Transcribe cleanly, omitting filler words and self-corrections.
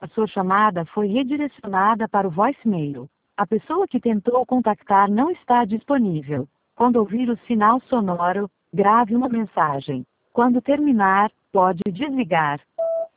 A sua chamada foi redirecionada para o voicemail. A pessoa que tentou contactar não está disponível. Quando ouvir o sinal sonoro, grave uma mensagem. Quando terminar, pode desligar.